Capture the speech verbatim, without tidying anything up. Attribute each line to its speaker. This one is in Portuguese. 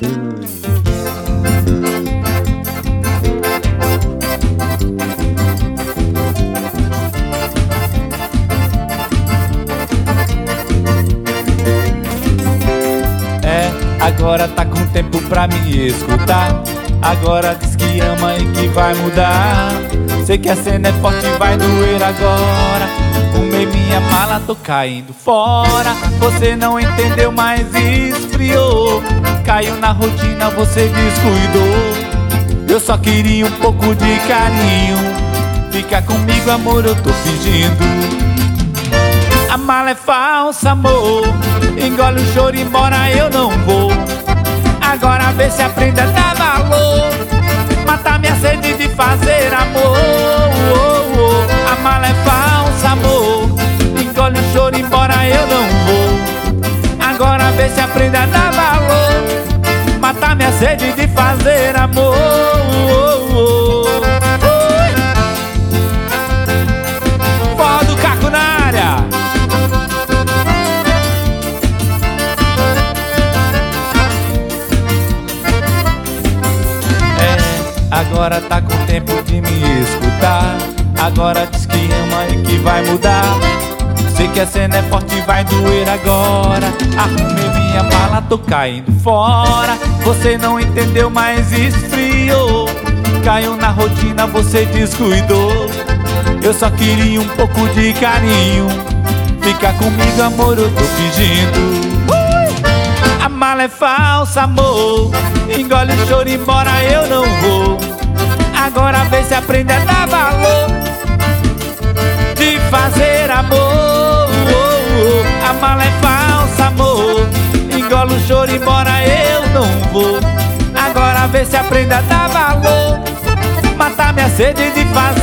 Speaker 1: Agora tá com tempo pra me escutar. Agora diz que ama e que vai mudar. Sei que a cena é forte e vai doer agora. Comei minha mala, tô caindo fora. Você não entendeu, mas esfriou. Caiu na rotina, você descuidou. Eu só queria um pouco de carinho. Fica comigo, amor, eu tô fingindo. A mala é falsa, amor. Engole o choro e embora eu não vou. Agora vê se aprende a dar valor. Matar minha sede de fazer amor. A mala é falsa, amor. Engole o choro e embora eu não vou. Agora vê se aprende a dar valor. Matar minha sede de fazer amor. Forró do Caco na área. Agora tá com tempo de me escutar. Agora diz que ama e que vai mudar. Sei que a cena é forte e vai doer agora. Arrumei minha mala, tô caindo fora. Você não entendeu, mas esfriou. Caiu na rotina, você descuidou. Eu só queria um pouco de carinho. Fica comigo, amor, eu tô fingindo. A mala é falsa, amor. Engole o choro e embora eu não vou. Agora vê se aprende a dar valor. De fazer amor. A mala é falsa, amor. Engole o choro e embora eu não vou. Agora vê se aprende a dar valor. Matar minha sede de fazer